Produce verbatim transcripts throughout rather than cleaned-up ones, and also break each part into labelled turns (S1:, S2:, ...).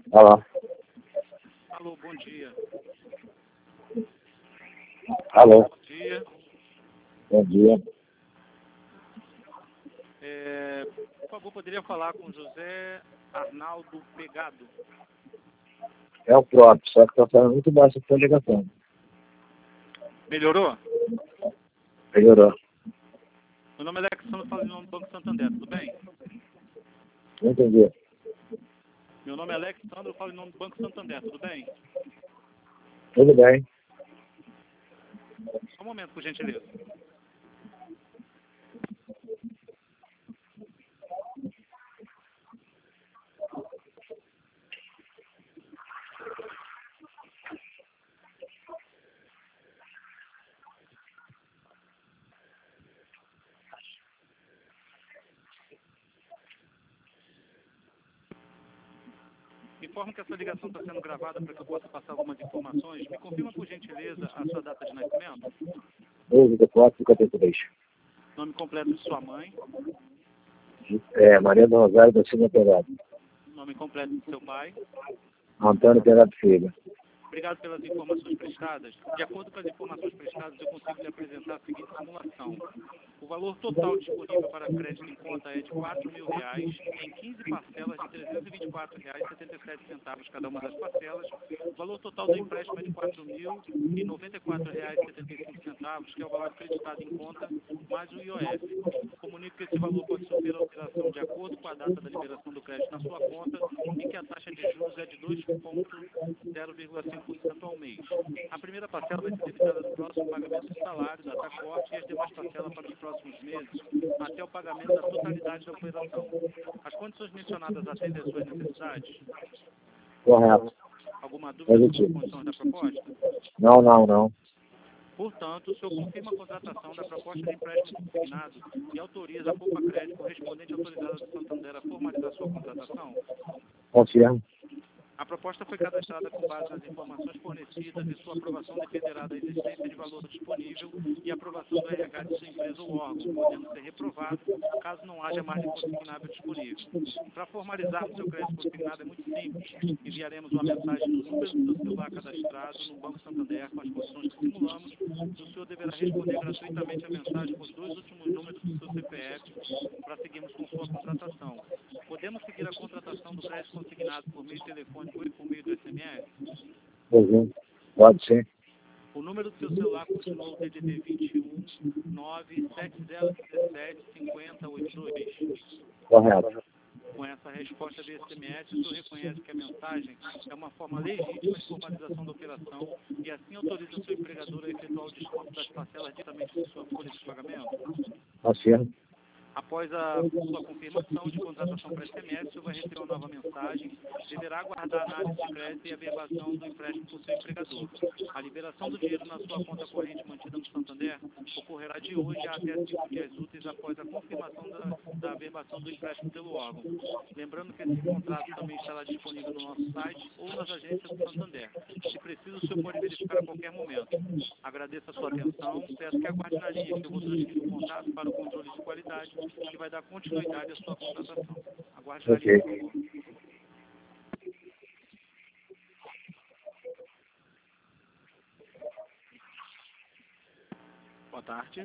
S1: Alô.
S2: Alô, bom dia.
S1: Alô.
S2: Bom dia.
S1: Bom dia.
S2: É, por favor, poderia falar com José Arnaldo Pegado?
S1: É o próprio, só que está falando muito baixo a sua ligação.
S2: Melhorou?
S1: Melhorou.
S2: Meu nome é Alexandre, falo em nome do Banco Santander, tudo bem?
S1: Não entendi.
S2: Meu nome é Alexandre, eu falo em nome do Banco Santander, tudo bem?
S1: Tudo bem.
S2: Só um momento, por gentileza. Informo que essa ligação está sendo gravada para que eu possa passar algumas informações. Me confirma, por gentileza, a sua data de nascimento?
S1: doze de quatro de cinquenta e três.
S2: Nome completo de sua mãe?
S1: É, Maria do Rosário da Silva Pegado.
S2: Nome completo de seu pai?
S1: Antônio Pegado Filho.
S2: Obrigado pelas informações prestadas. De acordo com as informações prestadas, eu consigo lhe apresentar a seguinte simulação. O valor total disponível para crédito em conta é de quatro mil reais, em quinze parcelas de trezentos e vinte e quatro reais e setenta e sete centavos cada uma das parcelas. O valor total do empréstimo é de quatro mil e noventa e quatro reais e setenta e cinco centavos, que é o valor acreditado em conta, mais o I O F. Comunico que esse valor pode sofrer alteração de acordo com a data da liberação do crédito na sua conta e que a taxa de juros é de dois vírgula zero cinco por cento ao mês. A primeira parcela vai ser debitada no próximo pagamento de salário, data corte, e as demais parcelas para os próximos meses, até o pagamento da totalidade da operação. As condições mencionadas atendem às suas necessidades?
S1: Correto.
S2: Alguma dúvida sobre as
S1: Positivo.
S2: condições da proposta?
S1: Não, não, não.
S2: Portanto, o senhor confirma a contratação da proposta de empréstimo consignado e autoriza a Poupa Crédito correspondente autorizada do Santander a formalizar sua contratação?
S1: Confirmo.
S2: A proposta foi cadastrada com base nas informações fornecidas e sua aprovação dependerá da existência de valor disponível e aprovação do R H de sua empresa ou órgão, podendo ser reprovado caso não haja margem consignável disponível. Para formalizarmos seu crédito consignado é muito simples. Enviaremos uma mensagem no número do seu celular cadastrado no Banco Santander com as condições que simulamos e o senhor deverá responder gratuitamente a mensagem com os dois últimos números do seu C P F para seguirmos com sua contratação. Podemos seguir a contratação do crédito consignado por meio telefônico e por meio do S M S?
S1: Uhum. Pode ser.
S2: O número do seu celular continua o D D D vinte e um, nove sete zero um sete, cinco zero oito dois.
S1: Correto.
S2: Com essa resposta de S M S, o senhor reconhece que a mensagem é uma forma legítima de formalização da operação e assim autoriza o seu empregador a efetuar o desconto das parcelas diretamente de sua folha de pagamento?
S1: Confirmo.
S2: Após a sua confirmação de contratação por S M S, o senhor vai receber uma nova mensagem, deverá aguardar a análise de crédito e a averbação do empréstimo por seu empregador. A liberação do dinheiro na sua conta corrente mantida no Santander ocorrerá de hoje até cinco dias úteis após a confirmação da, da averbação do empréstimo pelo órgão. Lembrando que esse contrato também estará disponível no nosso site ou nas agências do Santander. Se preciso, o senhor pode verificar a qualquer momento. Agradeço a sua atenção, peço que aguarde na linha que eu vou transferir o contato para o controle de qualidade que vai dar continuidade à sua contratação. Aguarde na linha, por favor. Boa tarde.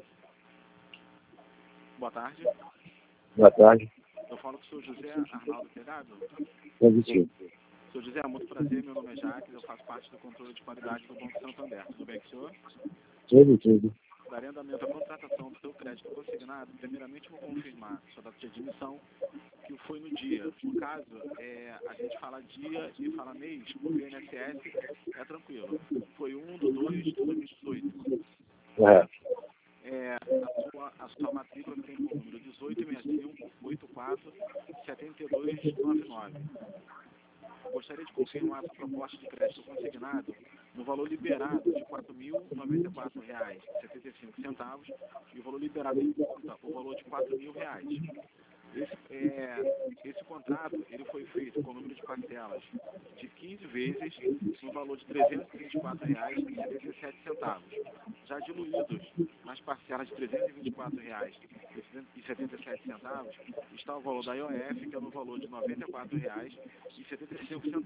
S2: Boa tarde.
S1: Boa tarde.
S2: Eu falo com o senhor José Arnaldo Pegado.
S1: Positivo.
S2: Senhor José, é muito prazer. Meu nome é Jacques. Eu faço parte do controle de qualidade do Banco Santander. Tudo bem com o senhor?
S1: Tudo, tudo.
S2: Darei andamento à contratação do seu crédito consignado. Primeiramente, vou confirmar sua data de admissão, que foi no dia. No caso, é, a gente fala dia e fala mês, porque o I N S S é tranquilo. Foi um do dois de dois mil e dezoito.
S1: Correto.
S2: É, a, sua, a sua matrícula tem por número dezoito sessenta e cinco, oitenta e quatro, setenta e dois, noventa e nove. Gostaria de confirmar essa proposta de crédito consignado no valor liberado de quatro mil e noventa e quatro reais e setenta e cinco centavos e o valor liberado em conta, o valor de quatro mil reais. Esse, é, esse contrato ele foi feito com o número de parcelas de quinze vezes no valor de trezentos e vinte e quatro reais e setenta e sete centavos. Já diluídos nas parcelas de trezentos e vinte e quatro reais e setenta e sete centavos está o valor da I O F, que é no valor de noventa e quatro reais e setenta e cinco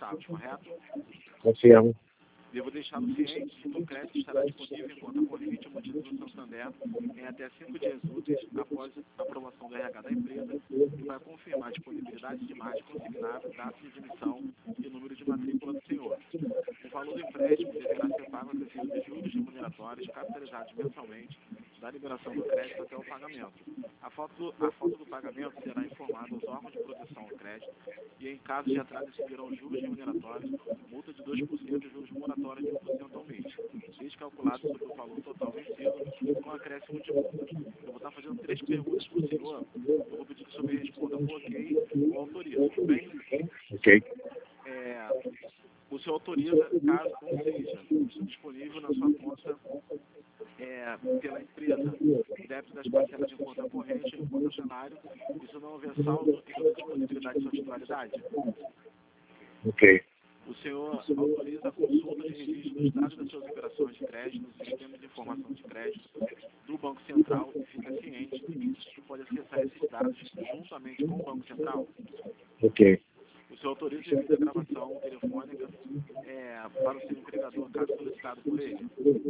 S2: centavos, correto?
S1: Confirmo.
S2: Devo deixá-lo ciente de que o crédito estará disponível em conta corrente ou multitud do Santander em até cinco dias úteis após a aprovação do R H da empresa e vai confirmar a disponibilidade de imagem consignável, data de emissão e número de matrícula do senhor. O valor do empréstimo deverá ser pago acrescido de juros remuneratórios capitalizados mensalmente da liberação do crédito até o pagamento. A foto do, a foto do pagamento será informada aos órgãos de proteção ao crédito e, em caso de atraso, receberão juros remuneratórios, multa de dois por cento e juros moratórios de um por cento ao mês, desde calculado sobre o valor total vencido, com acréscimo de multa. Eu vou estar fazendo três perguntas para o senhor. Eu vou pedir que o senhor me responda com ok ou autoriza, tudo bem?
S1: Ok.
S2: É, o senhor autoriza, caso não seja disponível na sua conta é, pela empresa, débito das parcelas de conta corrente no conta salário, isso não houver saldo e toda disponibilidade de sua titularidade?
S1: Ok.
S2: O senhor autoriza a consulta de registro dos dados das suas operações de crédito no sistema de informação de crédito do Banco Central e fica ciente que pode acessar esses dados juntamente com o Banco Central?
S1: Ok.
S2: O senhor autoriza a devida gravação telefônica é, para o seu empregador, caso solicitado por ele?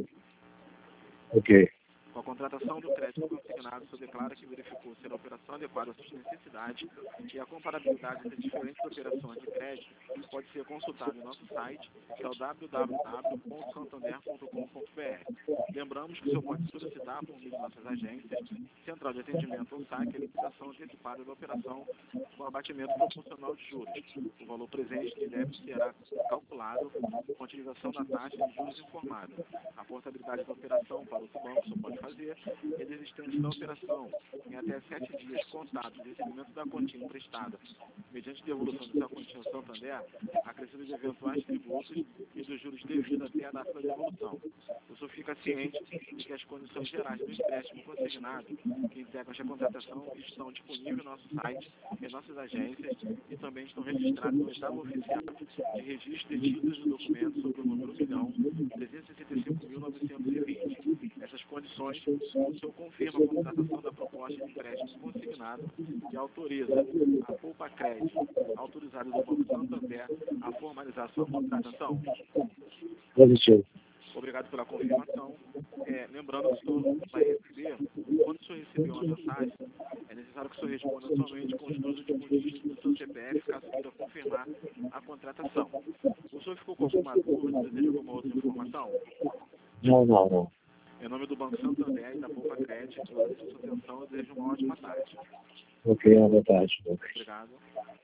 S1: Ok.
S2: Com a contratação do crédito consignado, o senhor declara que verificou ser a operação adequada às suas necessidades e a comparabilidade entre diferentes operações de crédito pode ser consultada em nosso site, que é o w w w ponto santander ponto com ponto b r. Lembramos que o senhor pode solicitar, por meio de nossas agências, central de atendimento ou saque, a liquidação antecipada da operação com abatimento proporcional de juros. O valor presente de débito será calculado com a utilização da taxa de juros informada. A portabilidade da operação para outro banco só pode fazer e a desistência da operação em até sete dias contados do recebimento da quantia emprestada, mediante devolução de sua quantia ao Santander, acrescido de eventuais tributos e dos juros devidos até a data da devolução. O senhor fica ciente de que as condições gerais do empréstimo consignado que integram esta contratação estão disponíveis no nosso site, em nossas agências e também estão registradas no estado oficial de registro de títulos e documentos sobre o número um milhão trezentos e sessenta e cinco mil novecentos e vinte. Essas condições, o senhor confirma a contratação da proposta de empréstimo consignado e autoriza a Poupa Crédito, autorizada do Banco Santander, a formalizar sua contratação?
S1: Positivo.
S2: Obrigado pela confirmação. É, lembrando que o senhor vai receber, quando o senhor receber uma mensagem, é necessário que o senhor responda somente com os dois últimos dígitos do seu C P F, caso queira confirmar a contratação. O senhor ficou com alguma dúvida, deseja alguma outra informação?
S1: Não, não, não.
S2: Em nome do Banco Santander e da Poupa Crédito, eu agradeço a sua atenção e desejo uma ótima tarde.
S1: Ok, à vontade.
S2: Obrigado.